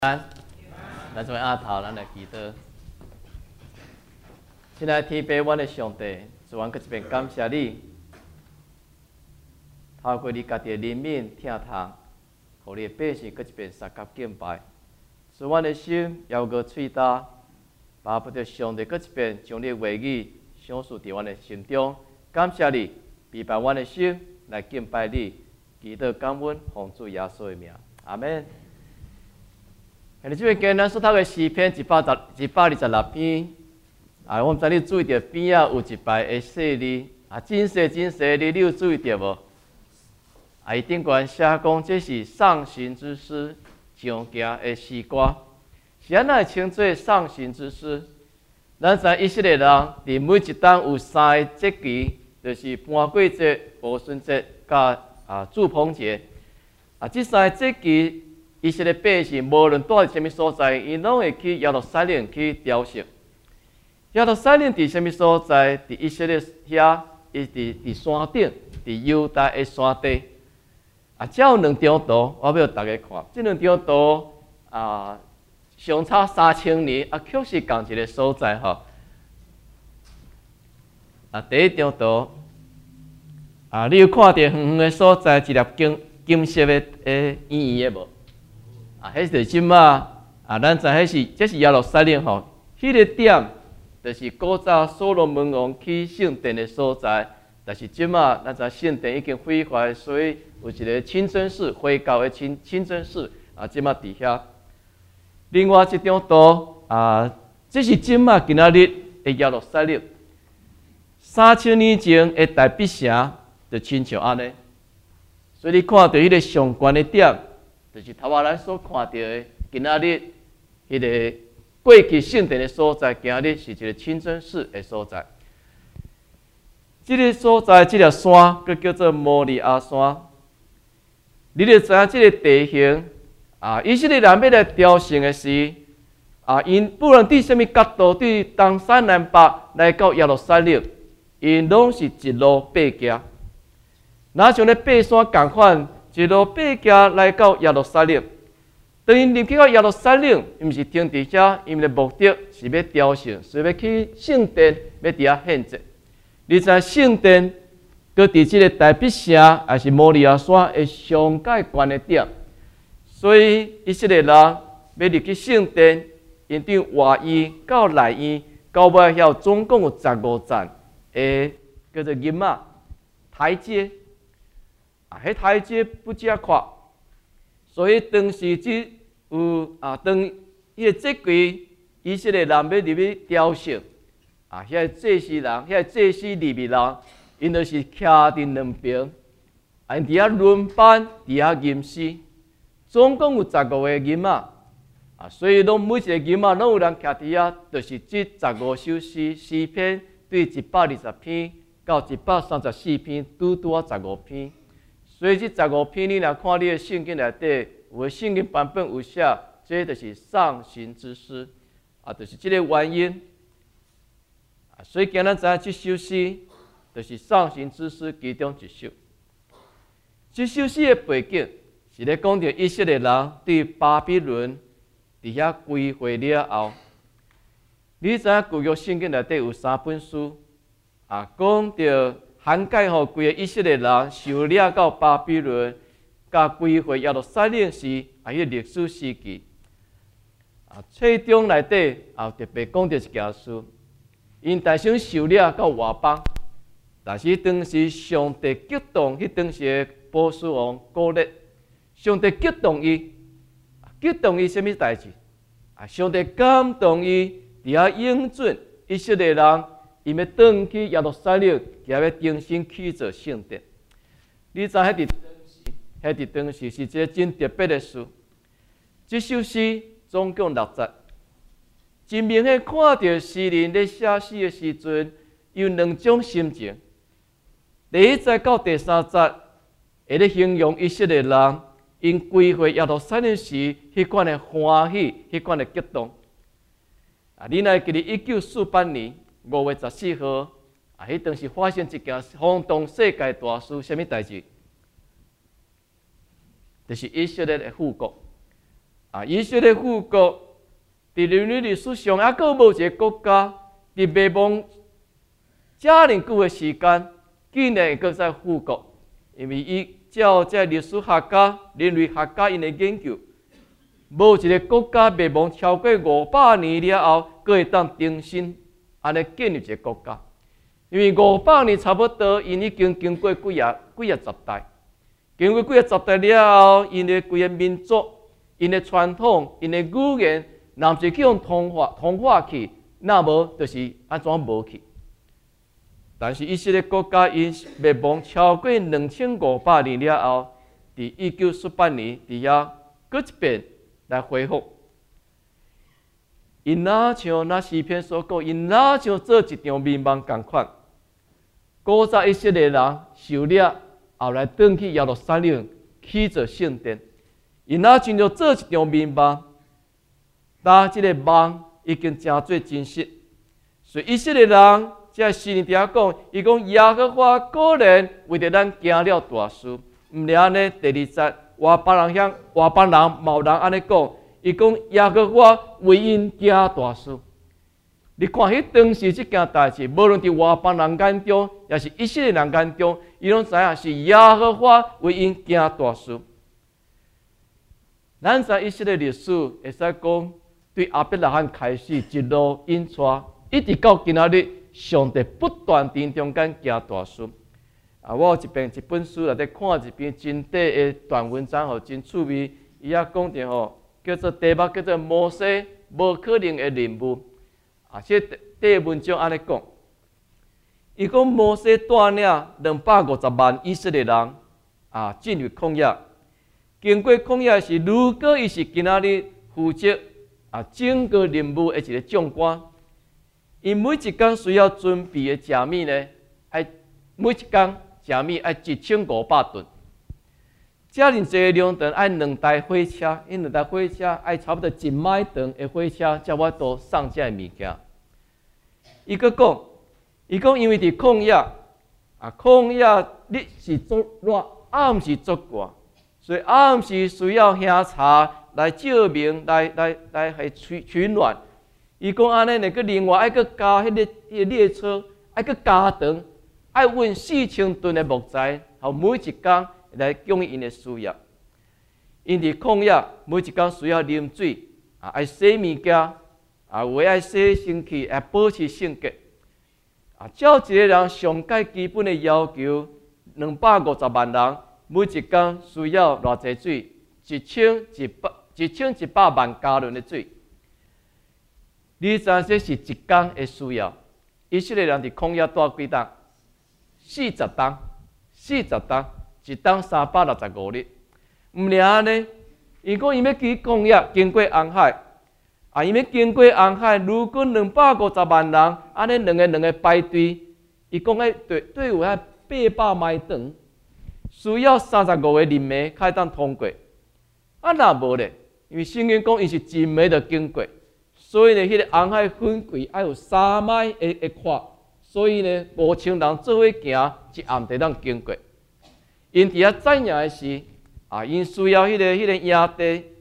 咱做阿头，咱来祈祷。亲爱的天父，阮的上帝，主，阮搁一遍感谢你，透过你家己的怜悯疼痛，互你的百姓搁一遍三甲敬拜。使阮的心犹个喙焦，巴不得上帝搁一遍将你的话语详述伫阮的心中。感谢你，陪伴阮的心来敬拜你，祈祷感恩，奉主耶稣的名，阿门。现在这边今咱所读的诗篇126篇，我毋知你注意到边仔有一排的细字，真细真细的，你有注意到无？伊顶悬写讲这是上行之诗，上行的诗歌，是安怎会称作上行之诗？咱知以色列人伫每一档有3个节期，就是搬过节、无顺节、甲祝棚节。这3个节期。以色列百姓无论住伫什么所在，因拢会去耶路撒冷去朝圣。耶路撒冷伫什么所在？伫以色列遐，伊伫山顶，伫犹大的山地。只有2张图，我要大家看。这2张图相差3000年，确实同一个所在吼。第一张图，你有看到远远的所在一粒金色的圆圆的无？迄就是即马咱知这是耶路撒冷吼，迄个点就是古早所罗门王去圣殿的所在。但是即马咱知圣殿已经毁坏，所以有一个清真寺，回教的清真寺即马伫遐。另外一张图这是即马今仔日的耶路撒冷，3000年前的大必城就亲像安尼，所以你看到迄个上悬的点。就是头仔咱所看到的，今仔日迄个过去圣殿的所在，今仔日是一个清真寺的所在。这个所在，这条山，佮叫做摩利亚山。你就知影这个地形以色列人要来朝圣的时，因不论伫什么角度，对东西南北来到耶路撒冷，因拢是一路爬行。哪像咧爬山共款？一路爬行来到耶路撒冷，当因入去到耶路撒冷，伊毋是停伫遐，因的目的是要朝圣，是要去圣殿，要伫遐献祭。你知圣殿，佮伫即个大必城，还是摩利亚山的上界悬的点，所以以色列人要入去圣殿，因对外院到内院，到尾遐总共有15站的叫做银仔台阶。迄台阶不遮宽，所以当时有当迄个节期，以色列人要入去朝圣，遐祭司人，遐祭司利未人，因就是徛伫两边，因伫遐轮班，伫遐吟诗，总共有15个吟仔，所以每一个吟仔拢有人徛伫遐，就是这15首诗篇，对120篇到134篇，拄15篇。所以这15篇，你若看你的圣经内底，有的圣经版本有写，这就是上行之诗，就是这个原因。所以今仔知影这首诗，就是上行之诗其中一首。这首诗的背景是咧讲到以色列人对巴比伦伫遐归回了后，你知影旧约圣经内底有3本书，讲到。涵盖规个以色列人受掠到巴比伦，甲归回耶路撒冷时，迄个历史时期。册中内底特别讲到一件事，因大声受掠到外邦，但是当时上帝激动，当时的波斯王古列，上帝激动伊什么代志？上帝感动伊，伫遐应准以色列人。伊要转去耶路撒冷，也要重新起造圣殿。你知迄伫当时是一个真特别的事。这首诗总共6节，真明显看到诗人咧写诗的时阵，有2种心情。第一节到第3节，会咧形容以色列人因归回耶路撒冷时迄款的欢喜，迄款的激动。你若记得1948年。5月14号，迄当时发生一件轰动世界大事，什么代志？就是以色列的复国。 以色列富国伫人类历史上还佫无一个国家伫灭亡遮尔久的时间，竟然会佫再复国，因为伊照这历史学家、人类学家因的研究，无一个国家灭亡超过500年了后，佫会当重新安尼建立一个国家。因为500年差不多，因已经经过几啊十代，经过几啊十代了后，因的规个民族、因的传统、因的语言，若毋是去用同化去，那无就是安怎无去。但是以色列国家因灭亡超过2500年了后，伫1948年伫遐佫一遍来恢复。因哪像那诗篇所讲，因哪像做一场民梦共款。古早以色列人受了后来转去耶路撒冷起做圣殿，因哪亲像做一场民梦，但这个梦已经真做真实。所以以色列人这诗人伫遐讲，伊讲耶和华果然为着咱行了大事。毋是安尼，第二节外邦人某人安尼讲，伊讲耶和华为因行大事。你看，迄当时即件代志，无论伫外邦人眼中，也是以色列人眼中，伊拢知影是耶和华为因行大事。咱在以色列历史会使讲，对亚伯拉罕开始一路引带，一直到今仔日，上帝不断伫中间行大事。我有一本书内底看一篇真短的段文章，真趣味。伊遐讲着叫做题目叫做摩西无可能的任务。这第文章安尼讲，伊讲摩西带领250万以色列人进入旷野。经过旷野是，如果伊是今仔日负责整个任务的一个将官，伊每一工需要准备的食米呢，每一工食米要1500吨。遮尔济的量长，要2台火车，因2台火车要差不多1迈长的火车，才我都送遮的物件。伊佫讲，伊讲因为伫旷野，旷野日是足热，暗是足寒，所以暗时需要兄茶来照明，来取暖。伊讲安尼，个另外要佫加迄个列车，要佫加长，要运4000吨的木材，互每一工来供应因的需要。因伫旷野每一工需要啉水，爱洗物件，有爱洗身躯，爱保持圣洁。照一个人上界基本的要求，250万人每一工需要偌济水？1100万加仑的水。你知这是一工的需要。以色列人伫旷野住几冬？40冬，40冬，一冬365日。毋尔安尼，伊讲伊要去旷野，经过红海，伊要经过红海，如果250万人，安尼两个排队，伊讲队伍遐800迈长，需要35个人马才当通过。若无咧，因为圣经讲伊是一暝就经过，所以呢，迄个红海分开要有3迈的宽，所以呢，5000人做伙行，一暗地当经过。因伫遐怎样的是因需要迄个营地要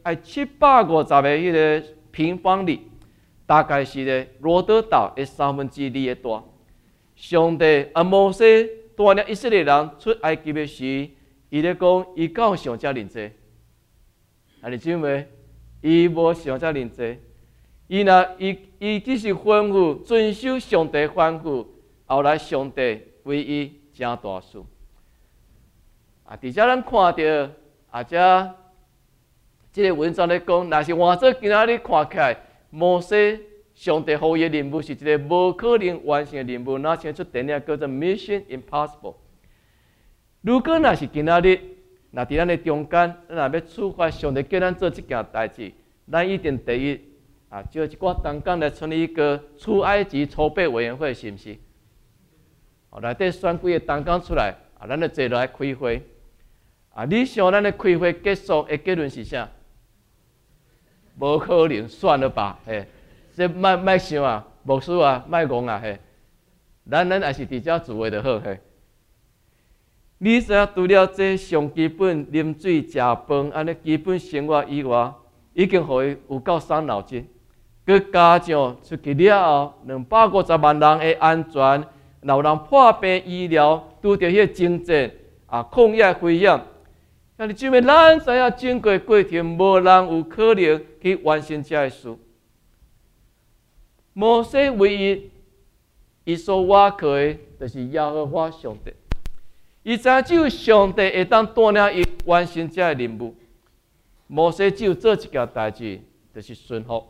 750个迄个平方里，大概是咧罗德岛的2/3的大。上帝摩西带领以色列人出埃及的时，伊咧讲，伊敢有想遮尔济？弟兄姊妹，伊无想遮尔济。伊只是吩咐遵守上帝吩咐，后来上帝为伊成大事。伫遮咱看到即个文章咧讲，若是换做今仔日看起来，摩西上帝予伊的任务是一个无可能完成的任务，那像出电影叫做 Mission Impossible。如果若是今仔日，若伫咱的中间，咱若要触发上帝叫咱做即件代志，咱一定第一招一寡同工来成立一个出埃及筹备委员会，是毋是？内底选几个同工出来，咱就坐落来开会。你想咱的开会结束的结论是啥？无可能，算了吧，嘿，这莫想啊，牧师啊，莫讲啊，嘿，咱还是伫遮自卫就好，嘿。你知影除了这上基本啉水、食饭安尼基本生活以外， 已经互伊有够伤脑筋。佮加上出去了后，250万人的安全，有人破病医疗，拄着迄个经济抗疫危险。但是即摆咱知影整个过程，无人有可能去完成这个事。摩西唯一伊所倚靠的，就是耶和华上帝。伊知影只有上帝会当带领伊完成这个任务。摩西只有做一件代志，就是顺服。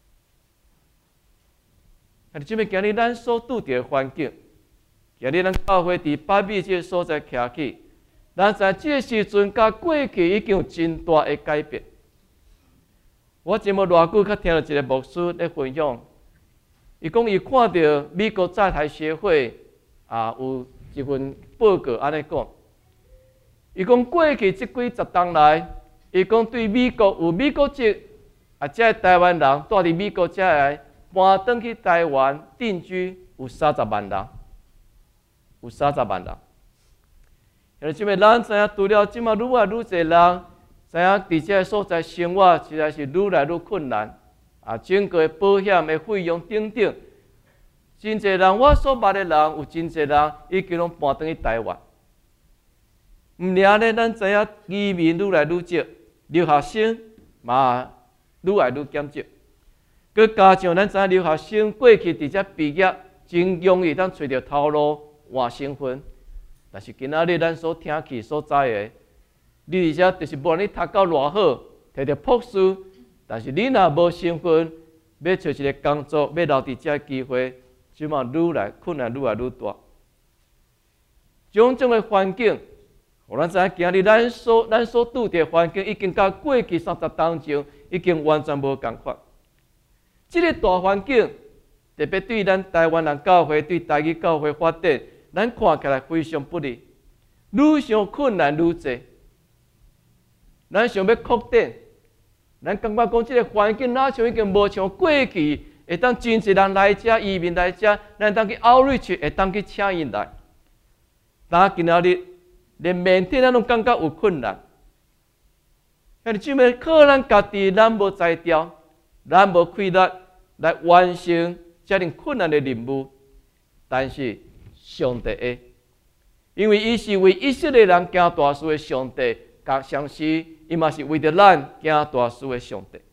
但是即摆今日咱所拄着的环境，今日咱教会伫北美这个所在徛起。咱知这个时阵，甲过去已经有真大的改变。我前无偌久，较听到一个牧师咧分享，伊讲伊看到美国在台协会有一份报告安尼讲，伊讲过去这几十年来，伊讲对美国有美国籍这台湾人住伫美国这来搬转去台湾定居有30万人，有30万人。因为即摆咱知影，除了即马愈来愈侪人知影，伫这个所在生活实在是愈来愈困难整个保险的费用等等，真侪人我所捌的人，有真侪人已经拢搬转去台湾。毋尔咧，咱知影移民愈来愈少，留学生嘛愈来愈减少。佮加上咱知影留学生过去伫遮毕业，真容易当找到头路换身份。但是今仔日咱所听去所知的，你而且就是无论你读到偌好，摕到博士，但是你若无身份，要找一个工作，要留伫遮机会，即马愈来困难愈来愈大。种种的环境，互咱知影今日咱所拄着环境，已经甲过去30当中已经完全无共款。这个大环境，特别对咱台湾人教会、对台语教会发展。咱看起来非常不利，愈想困难愈多。咱想要扩展，咱感觉讲这个环境哪像已经无像过去，会当真侪人来遮移民来遮，咱当去 outreach， 会当去请因来。但今仔日连面对咱拢感觉有困难，但是即摆靠咱家己，咱无才调，咱无气力来完成遮尔困难的任务，但是。上帝的，因为伊是为以色列人行大事的上帝，甲相时伊嘛是为着咱行大事的上帝。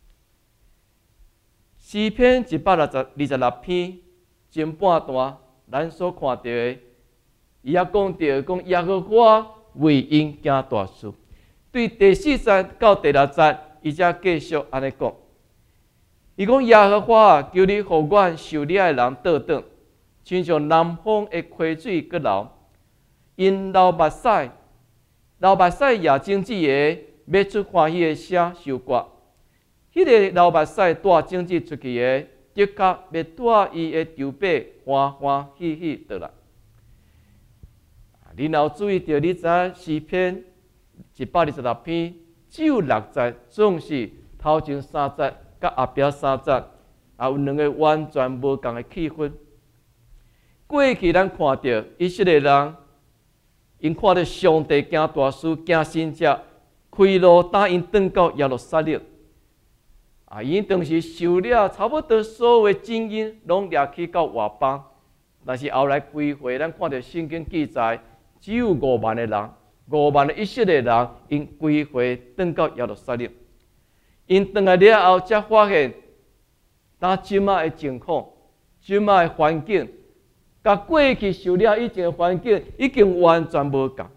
诗篇126篇前半段，咱所看到的，伊也讲到讲耶和华为因行大事。对第4节到第6节，伊才继续安尼讲。伊讲耶和华求你，互阮受你的人倒转。亲像南方的溪水阁流，因流目屎也种子的，要出欢喜的声收割。迄个流目屎带种子出去的，的确要带伊的筹码欢欢喜喜倒来。你若注意到，你知影诗篇126篇只有6节，总是头前3节甲后壁3节，也有2个完全无同的气氛。过去咱看到以色列人，因看到上帝行大事、行神迹，开路带因转到耶路撒冷。因当时受了差不多所有的精英，拢掠去到外邦。但是后来归回，咱看到圣经记载，只有5万的人，5万的以色列人，因归回转到耶路撒冷。因转来了后，才发现，当即马的情况、即马的环境。甲过去受了以前的环境已经完全无同。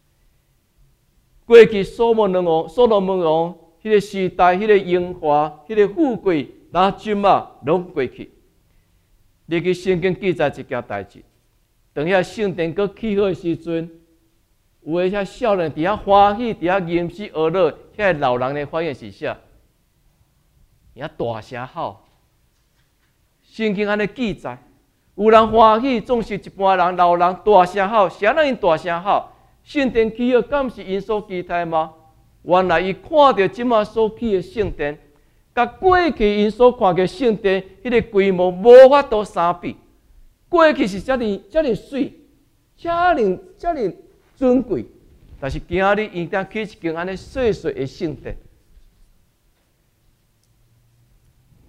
过去所罗门王迄个时代、迄个荣华、迄个富贵，那即马拢过去。你去圣经记载一件代志，当遐圣殿阁起好的时阵，有诶遐少年伫遐欢喜，伫遐吟诗而乐，遐老人的反应是啥？遐大声吼！圣经安尼记载。有人欢喜，总是一般人老人大声吼，谁人因大声吼？圣殿起好，敢是因所期待吗？原来伊看到即马所起的圣殿，甲过去因所看的圣殿，迄个规模无法度相比。过去是遮尔水，遮尔尊贵，但是今仔日因当起一间安尼细细的圣殿。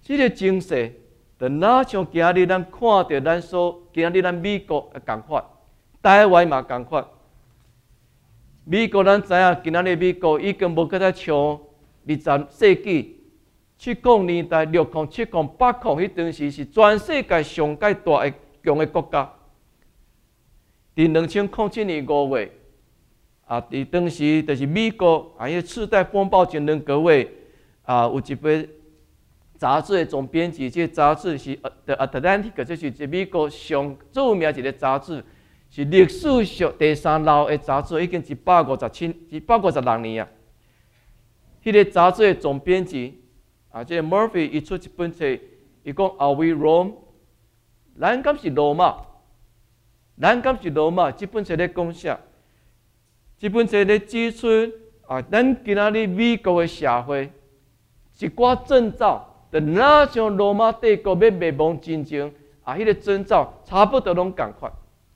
这个精势，就哪像今日咱看到今日咱美国的共款，台湾嘛共款。美国咱知影，今仔日美国已经无搁再像20世纪70年代、60、70、80迄阵时是全世界上界大的强的国家。伫2007年5月，伫当时就是美国迄次贷风暴前2个月，有一本杂志的总编辑，这个杂志是《The Atlantic》，这是一美国上著名一个杂志。是历史上第3老的杂志，已经156年啊。迄个杂志的总编辑这个 Murphy 伊出一本册，伊讲 Are we Rome？ 咱敢是罗马？咱敢是罗马？这本册咧讲啥？这本册咧指出咱今仔日美国的社会一寡征兆，就哪像罗马帝国要灭亡之前迄个征兆差不多拢共款。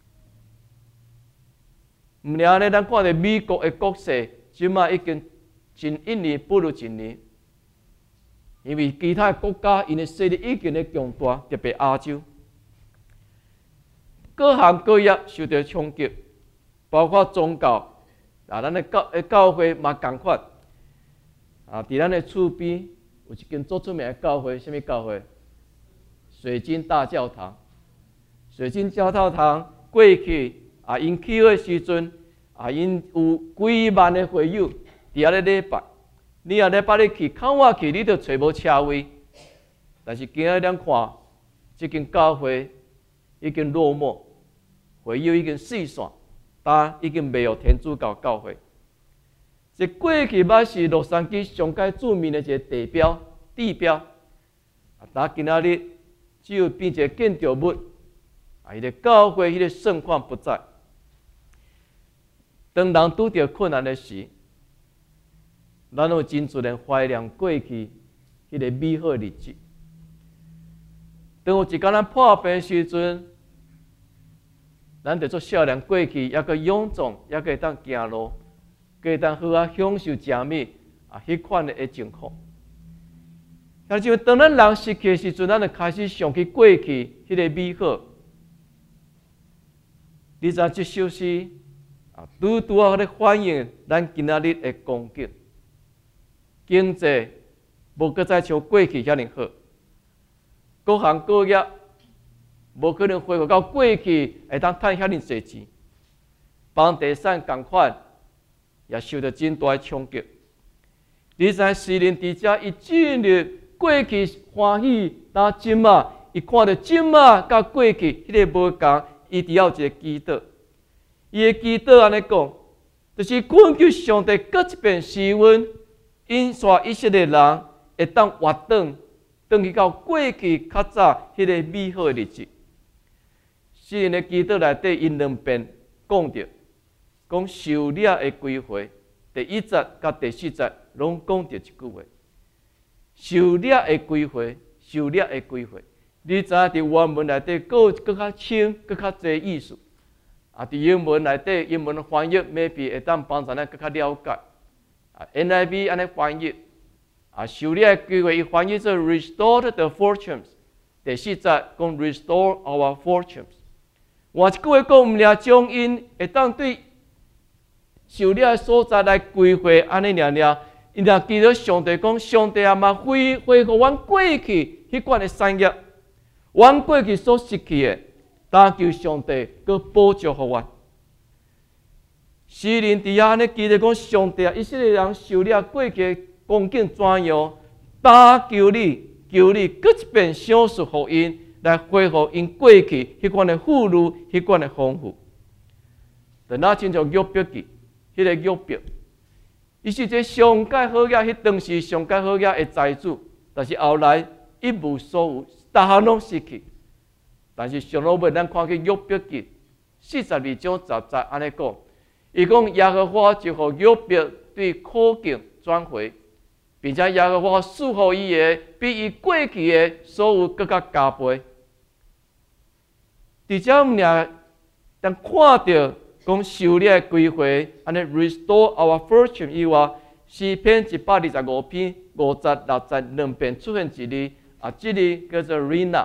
唔了咧，咱看到美国的国势，即马已经真一年不如一年，因为其他国家因的势力已经咧强大，特别亚洲，各行各业受到冲击，包括宗教，咱的教会嘛共款，伫咱的厝边有一间足出名的教会，什么教会？水晶大教堂。水晶教堂过去。因起的时阵，因有几万的会友伫遐咧礼拜。你礼拜你去，看我去，你就找无车位。但是今仔咱看，这间教会已经落寞，会友已经四散，但已经没有天主教教会。这过去捌是洛杉矶上界著名的一个地标，但今仔日只有变一个建筑物，伊个教会迄个盛况不在。当人拄着困难的时，咱有真自然怀念过去迄个美好的日子。当有一天咱破病的时阵，咱就做少年过去，还阁勇壮，还阁会当行路，阁会当好享受食物迄款的情况。但是当咱人失去的时阵，咱就开始想起过去迄个美好。你知这首诗？拄咧反映咱今仔日的光景，经济无搁再像过去遐尼好，各行各业无可能恢复到过去会当赚遐尼侪钱，房地产共款也受到真大的冲击。你知诗人伫遮伊进入过去欢喜，但今嘛伊看到今嘛甲过去迄个无共，伊伫有一个祈祷。伊的祈祷安尼讲，就是恳求上帝搁一遍施恩，引刷以色列人会当活转去到过去较早迄个美好的日子。诗人的祈祷内底，因2遍讲着，讲受掠的归回，第1节甲第4节拢讲着一句话：受掠的归回，受掠的归回。你知影伫原文内底搁较深、搁较侪意思。伫英文内底，英文翻译 maybe 会当帮助咱更加了解。NIV 安尼翻译，受掠的归回，伊翻译做 restore the fortunes。第4节讲 restore our fortunes。换一句话讲，毋了将因会当对受掠的所在来归回，安尼了，因若记得上帝讲，上帝嘛恢复阮过去迄款的产业，阮过去所失去的。但求上帝搁保佑互阮。诗人伫遐安尼记得讲，上帝以色列人受掠过去的光景怎样？但求你搁一遍赏赐互因，来恢复因过去迄款的富裕，迄款的丰富。等咱亲像约伯记，迄个约伯，伊是一个上界好野，迄当时上界好野的财主，但是后来一无所有，逐项拢失去。但是上落尾，咱看去约伯记42章10节安尼讲，伊讲耶和华就互约伯对苦境转回，并且耶和华赐予伊的比伊过去的所有更加加倍。伫遮毋尔，当看到讲受掠归回，安尼 restore our fortune 以外，诗篇125篇50、60 2遍出现一字这里叫做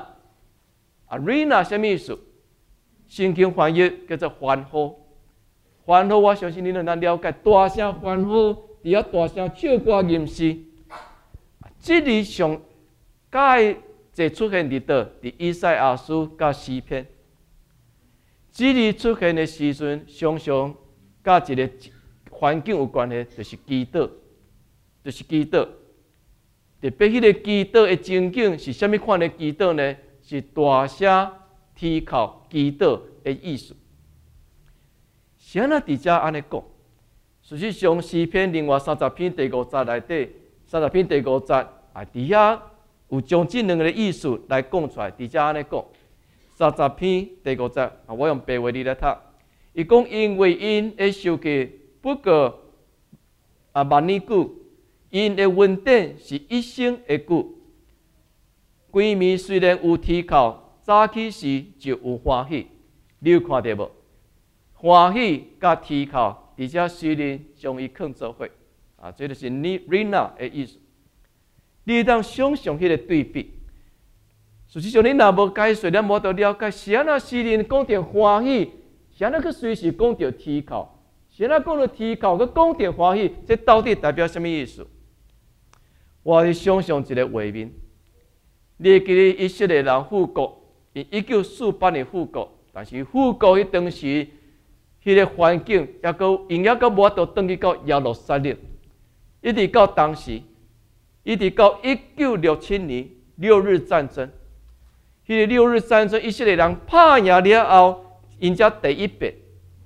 Rina，Rina 什么意思？圣经翻译叫做欢呼。欢呼，我相信你们能了解，大声欢呼，伫遐大声唱歌吟诗。这里上介就出现伫倒？伫以赛亚书甲诗篇。这里出现的时阵，常常甲一个环境有关系，就是祈祷，就是祈祷。特别迄个祈祷的情景是虾米款的祈祷呢？是大声啼哭祈祷的意思。是安那伫遮安尼讲？事实上，诗篇另外30篇第5节内底，30篇第5节伫遐有将这两个意思来讲出来。伫遮安尼讲，30篇第5节，我用白话字来读。伊讲，因为因的受气不过万年久，因的恩典是一生的久。规暝虽然有啼哭，早起时就有欢喜。你有看到无？欢喜甲啼哭，而且虽然将伊放做伙，这就是 Rina 的意思。你当想象迄个对比。实际上，你若无解说，咱无得了解。是安那诗人讲到欢喜，是安那去随时讲到啼哭，是安那讲到啼哭，去讲到欢喜，这到底代表什么意思？我是想象一个画面。你记得以色列人复国，因1948年复国，但是复国迄当时，迄个环境因还阁无法度转去到耶路撒冷，一直到当时，一直到1967年6日战争。迄个6日战争，以色列人打赢了后，因才第一遍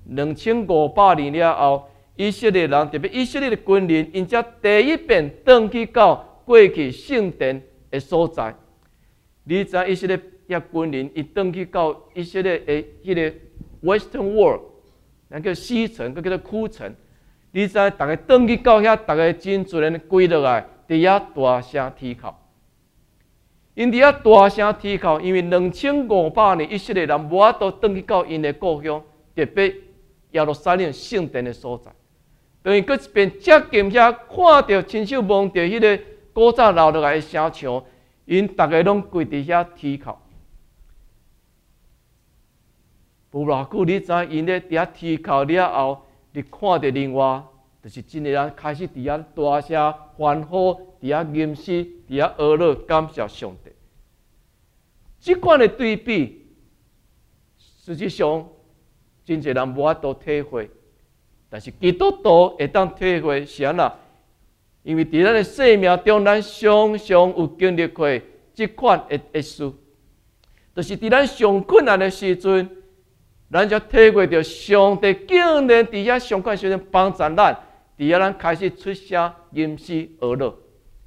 2500年了后，以色列人特别以色列的军人，因才第一遍转去到过去圣殿的所在。你知以色列遐军人，伊转去到以色列的迄个 Western Wall， 那叫西城，佮叫做库城。你知大家转去到遐，大家真自然跪落来，伫遐大声啼哭。因伫遐大声啼哭，因为2500年以色列人无法度转去到因的故乡，特别耶路撒冷圣殿的所在。等于搁一遍接近遐，看到亲手望到迄个古早留落来的城墙。因大家拢跪伫遐啼哭，无偌久，你知因咧伫遐啼哭了后，你看到另外，就是真个人开始伫遐大声欢呼，伫遐吟诗，伫遐学乐，感谢上帝。即款的对比，实际上真侪人无法度体会，但是基督徒会当体会是安那。因为伫咱的生命中，咱常常有经历过即款的事，就是伫咱上困难的时阵，咱才体会到上帝竟然伫遐上困时阵帮助咱，伫遐咱开始出声吟诗学乐。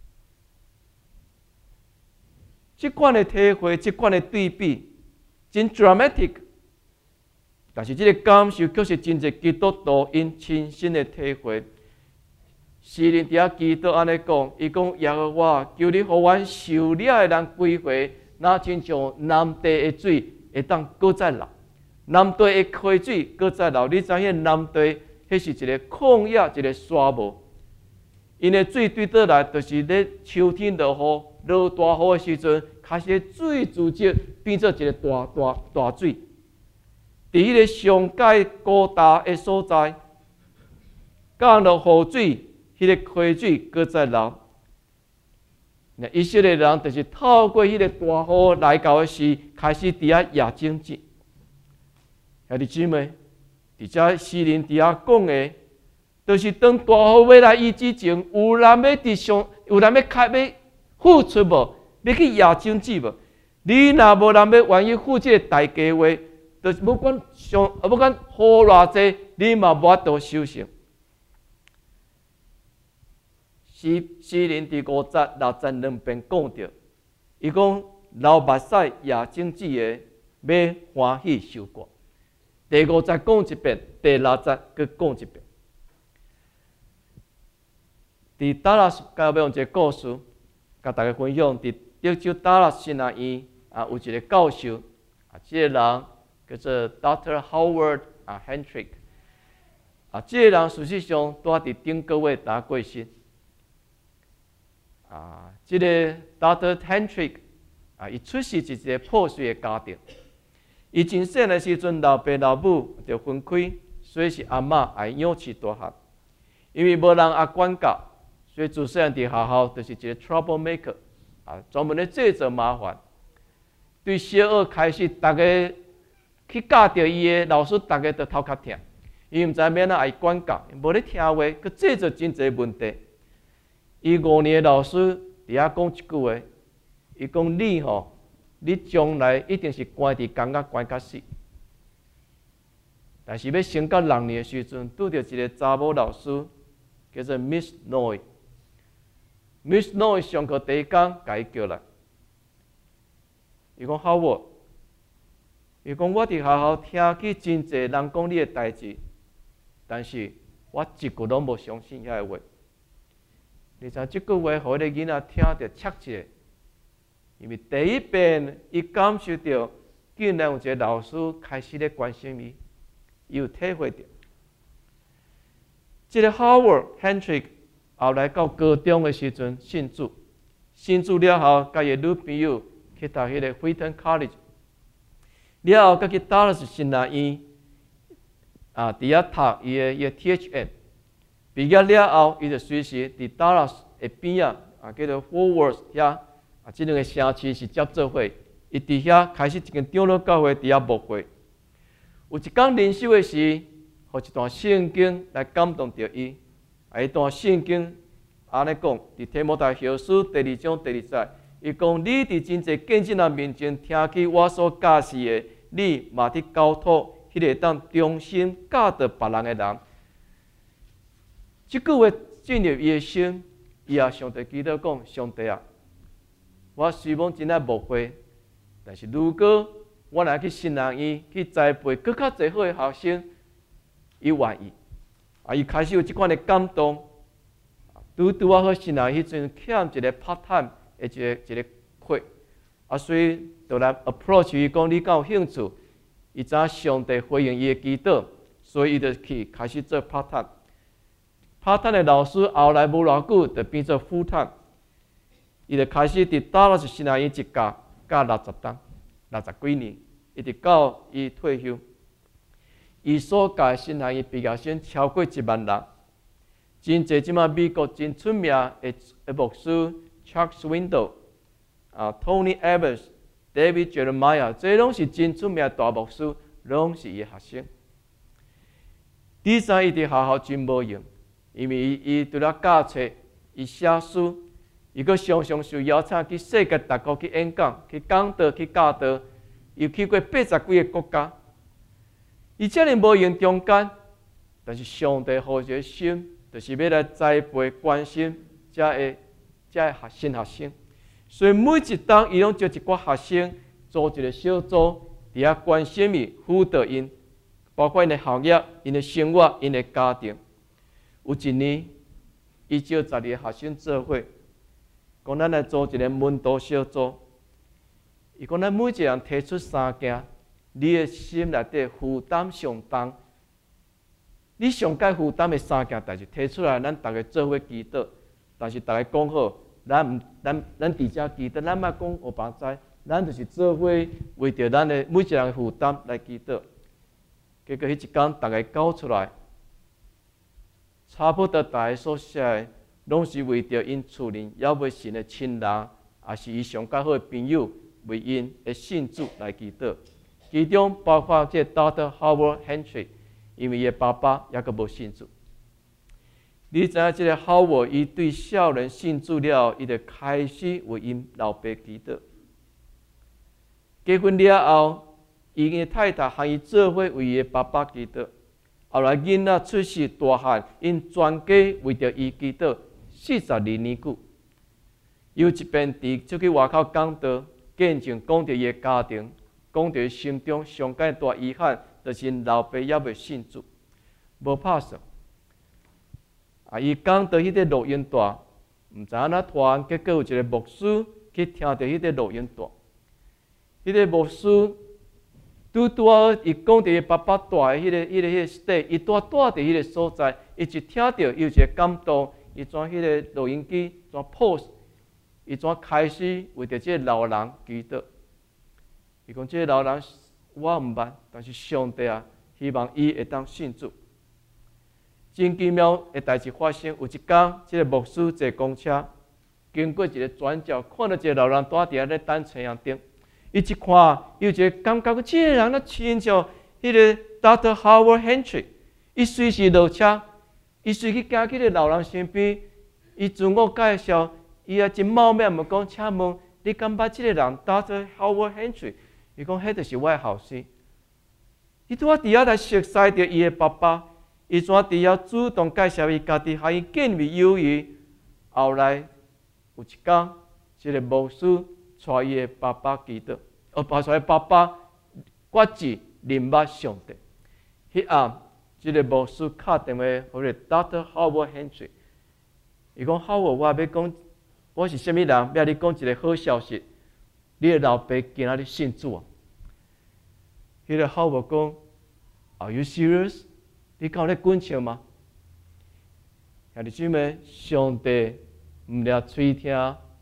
即款的体会，即款的对比，真 dramatic。但是即个感受却是真侪基督徒因亲身的体会。诗人伫遐祈祷安尼讲，伊讲耶和华，求你互阮受了的人归回，那亲像南地的水会当搁再流，南地的溪水搁再流。你知影南地迄是一个旷野，一个沙漠，因的水对倒来，就是咧秋天落雨、落大雨的时阵，开始水自己变做一个大水。伫迄个上界高大的所在，降落雨水。迄个溪水搁再流，那以色列人就是透过迄个大雨来到的时，开始伫遐夜整节。兄弟姊妹，伫遮诗人伫遐讲的，就是当大雨要来伊之前，有人要付出无？要去夜整节无？你若无人要愿意付这个代价话，就是不管雨偌济，你嘛无法度修成。诗人第5节62遍讲到，伊讲流目屎夜整节的，要欢喜受歌。第5节讲一遍，第6节佮讲一遍。伫达拉斯，甲要用一个故事，甲大家分享。伫德州达拉斯那院有一个教授这个人叫做 Dr. Howard Hendrick。这个人事实上住伫顶个月过身。这个 Dr. Hendrick 伊出世是一个破碎的家庭。伊真细的时阵，老爸老母就分开，所以是阿嬷爱养起大汉。因为无人爱管教，所以自细汉伫学校就是一个 trouble maker， 专门咧制造麻烦。对小学开始，大家去教着伊的老师，大家都头壳疼，伊毋知免哪爱管教，无咧听话，佮制造真侪问题。伊5年的老师伫遐讲一句话，伊讲你将来一定是关伫监狱关到死。但是要升到6年的时阵，拄着一个查某老师，叫做 Miss Noy。Miss Noy 上课第一天，甲伊叫来，伊讲 Howard， 伊讲我伫学校听去真侪人讲你的代志，但是我一句拢无相信遐个话。你知即句话，互迄个囡仔听着切一下。因为第一遍，伊感受到竟然有一个老师开始咧关心伊，伊有体会到。这个 Howard Hendrick 后来到高中的时阵信主，信主了后，甲伊女朋友去读迄个 Wheaton College， 了后甲去 Dallas 新南院伫遐读伊的 THM， 毕业了后，伊就随时伫 Dallas 的边叫做 Fort Worth 遐。这两个城市是接做伙，伊伫遐开始一间长老教会伫遐牧会。有一天灵修的时，互一段圣经来感动着伊。伊段圣经安尼讲，伫提摩太后书第2章第2节，伊讲：你伫真侪见证人面前听去我所教示的，你嘛伫交托迄个当忠心教导别人的人。即句话进入伊的心，伊也上帝祈祷讲：上帝啊！我虽望真爱牧会，但是如果我若去新人院去栽培更较侪好的学生，伊愿意。伊开始有即款的感动。拄我去新人迄阵欠一个 part time 的一个课，所以就来 approach 伊讲你敢有兴趣？伊知影上帝回应伊的祈祷，所以伊就去开始做 part time。part time 的老师后来无偌久就变做 full time。伊就开始伫Dallas新南院一教60档，60几年，一直到伊退休。伊所教的新南院毕业生超过1万人，真侪即马美国真出名的牧师 Chuck Swindoll、Tony Evans、David Jeremiah， 这拢是真出名的大牧师，拢是伊的学生。第三，伊伫学校真无用，因为伊除了教册，伊写书。伊阁常常受邀请去世界各国去演讲、去讲道、去教导，又去过80几个国家。伊遮尔无用中间，但是上帝予一个心，就是要来栽培、关心这新学生。所以每一档，伊拢招一寡学生组一个小组，伫遐关心伊、辅导因，包括因的学业、因的生活、因的家庭。有一年，伊招12个学生做伙。讲咱来做一个门徒小组，伊讲咱每一个人提出3件，你的心内底负担上重，你上该负担的3件代志提出来，咱大家做伙祈祷。但是大家讲好，咱伫遮祈祷，咱莫讲互别人知，咱就是做伙为着咱的每一个人负担来祈祷。结果迄一天大家搞出来，差不多大家所写的。拢是为着因厝邻要未信的亲人，也是伊上较好的朋友，为因的信主来祈祷。其中包括这 Dr. Howard Hendrick， 因为伊的爸爸也阁无信主。你知影这个 Howard， 伊对少年信主了后，伊就开始为因老爸祈祷。结婚了后，伊的太太和伊做伙为伊的爸爸祈祷。后来囡仔出世大汉，因全家为着伊祈祷。42年久，有一遍出去外口讲道，见证讲到伊的家庭，讲到伊心中上界大遗憾，就是因老爸也未信主，无拍算。伊讲到迄个录音带，毋知影哪突然，结果有一个牧师去听到迄个录音带，迄个牧师拄伊讲到伊爸爸住的迄个 state， 伊住伫迄个所在，伊一听到伊有一个感动。伊将迄个录音机，将 post 伊怎开始为着这个老人祈祷？伊讲这个老人我毋捌，但是上帝啊，希望伊会当信主。真奇妙的代志发生，有一天，这个牧师坐公车，经过一个转角，看到一个老人蹛伫咧等车阳顶。伊一看，伊有一个感觉，这个人亲像迄个 Dr. Howard Hendricks。伊随时落车，伊随去行去个老人身边，伊自我介绍，伊也真冒昧问讲：请问你敢捌这个人 Dr. Howard Hendricks？伊讲：迄就是我的后生。伊拄仔伫遐来熟悉着伊的爸爸。伊怎伫遐主动介绍伊家己，和伊建立友谊。后来有一天，这个牧师带伊的爸爸祈祷，带伊爸爸决志认捌上帝。迄暗，这个牧师敲电话给 Dr. Howard Hendricks， 伊讲 Howard， 我要讲，我是啥物人？要你讲一个好消息，你的老爸今仔日信主啊！迄个 Howard 讲 ，Are you serious？你敢有咧滚笑吗？兄弟姊妹，上帝毋掠喙听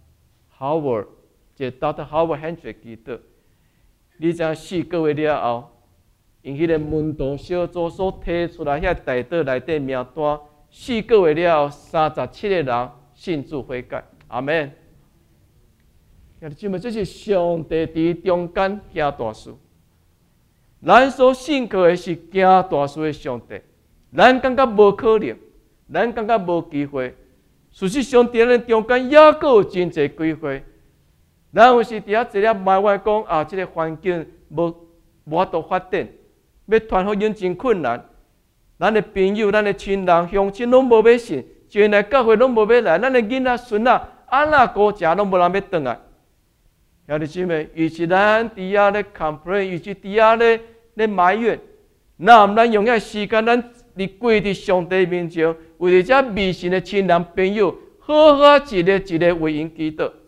Howard， 即 Dr. Howard Hendricks 祈祷。你知4个月了后，因迄个门徒小组所提出来遐大道内底名单，4个月了后，37个人信主悔改。阿门。兄弟姊妹，这是上帝伫中间行大事。咱所信靠的是行大事的上帝。咱感觉无可能，咱感觉无机会。事实上，伫咱中间也阁有真侪机会。咱有时伫遐坐了埋怨讲啊，这个环境无法度发展，要传福音真困难。咱的朋友、咱的亲人、乡亲拢无要信，前来教会拢无要来，咱的囡仔孙仔安那顾食拢无人要转来。兄弟姊妹，与其咱伫遐咧 complain， 与其伫遐咧埋怨，那毋咱用遐时间，咱伫跪伫上帝面前，为着这未信的亲人朋友，好好一个一个为因祈祷。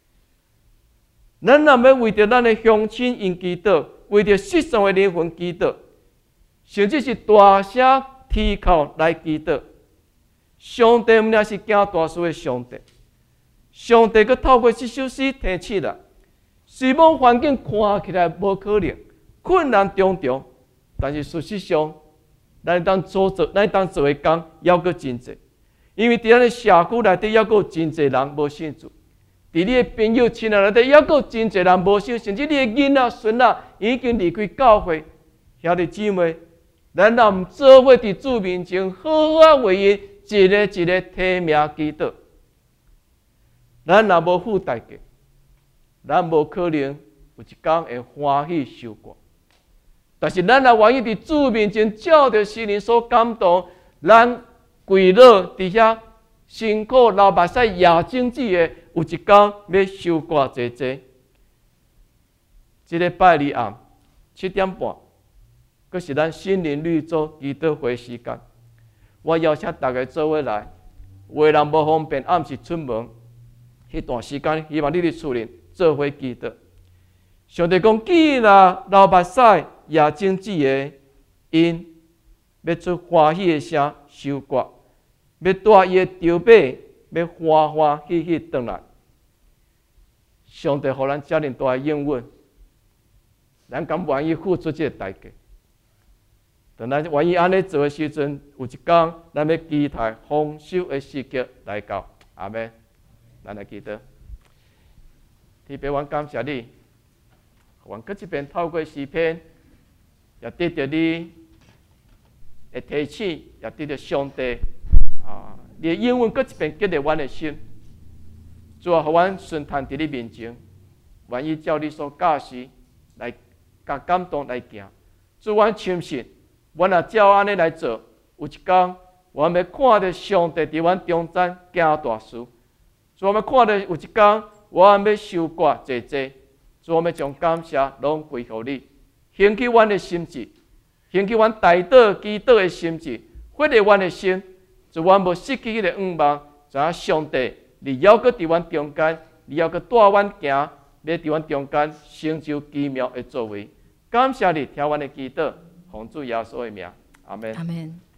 咱若要为着咱的乡亲因祈祷，为着失丧的灵魂祈祷，甚至是大声啼哭来祈祷。上帝毋仅是行大事的上帝，上帝佮透过这首诗提起来，虽然环境看起来无可能，困难重重，但是事实上，咱当做的工还阁真济，因为伫咱的社区内底还阁有真济人无信主，伫你的朋友亲人内底还阁有真济人无信，甚至你的囡仔孙仔已经离开教会。兄弟姊妹，咱若毋做伙伫主面前好好为伊一个一个提名祈祷，咱若无付代价，咱无可能有一天会欢喜受过。但是咱若愿意伫主面前照着圣灵所感动，咱跪落伫遐辛苦流目屎夜整子的，有一天要受挂济济。这个拜二暗7点半，佫是咱心灵绿洲祈祷会时间。我邀请大家做伙来，有的人无方便暗时出门，迄段时间希望你伫厝里做伙祈祷。上帝讲，既然流目屎夜整子的因要出欢喜的声收割，要带伊的筹码，要欢欢喜喜回来。上帝互咱遮尔大的应允，咱敢愿意付出这个代价？当咱愿意安尼做的时阵，有一天咱要期待丰收的时刻来到。阿门。咱来祈祷。天父，阮感谢你，阮搁一遍透过诗篇，也得到你的提醒，也得到上帝你的应允搁一遍激励阮的心。主啊，互阮顺摊伫你面前，愿意照你所教示来甲感动来行。主，阮深信，阮若照安尼来做，有一天，阮要看到上帝伫阮中间行大事。主，阮要看到有一天，阮要收割济济。主，阮要将感谢拢归乎你，兴起阮的心智，兴起阮大祷祈祷的心智，活力阮的心。主，阮无失去迄个愿望，知影上帝你还阁伫阮中间，你还阁带阮行，要伫阮中间成就奇妙的作为。感谢你听阮的祈祷，奉主耶稣的名，阿门。 阿门。